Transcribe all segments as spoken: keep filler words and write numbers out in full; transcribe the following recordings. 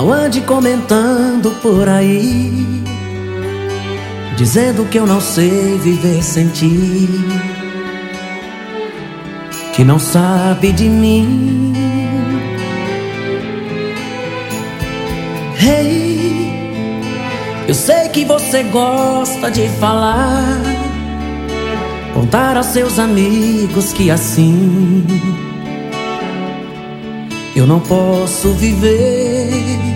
Não ande comentando por aí, dizendo que eu não sei viver sem ti, que não sabe de mim. Hey, eu sei que você gosta de falar, contar aos seus amigos que assim eu não posso viver.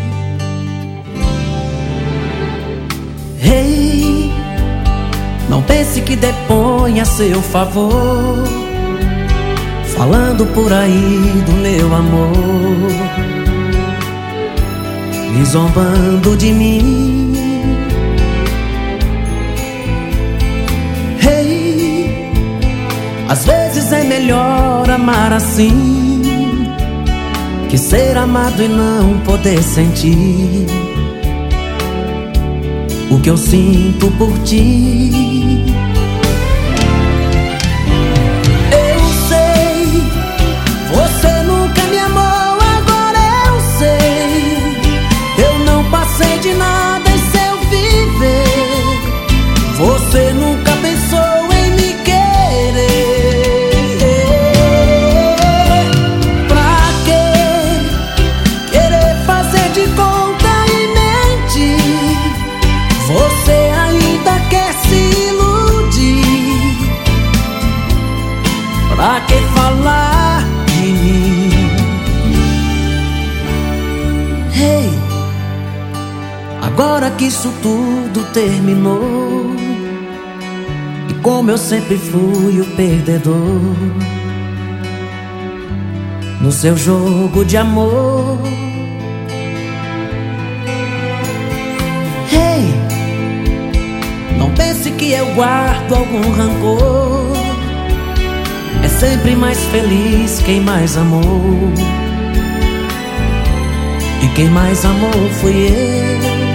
Hey, não pense que depõe a seu favor, falando por aí do meu amor, me zombando de mim. Hey, às vezes é melhor amar assim que ser amado e não poder sentir o que eu sinto por ti. Eu sei, você nunca me amou, agora eu sei. Eu não passei de nada em seu viver. Você nunca pensou em me querer. Pra quê querer fazer de conta e mentir? Você ainda quer se iludir. Pra que falar de mim? Hey, agora que isso tudo terminou, e como eu sempre fui o perdedor no seu jogo de amor. Hey, não pense que eu guardo algum rancor. É sempre mais feliz quem mais amou, e quem mais amou fui eu.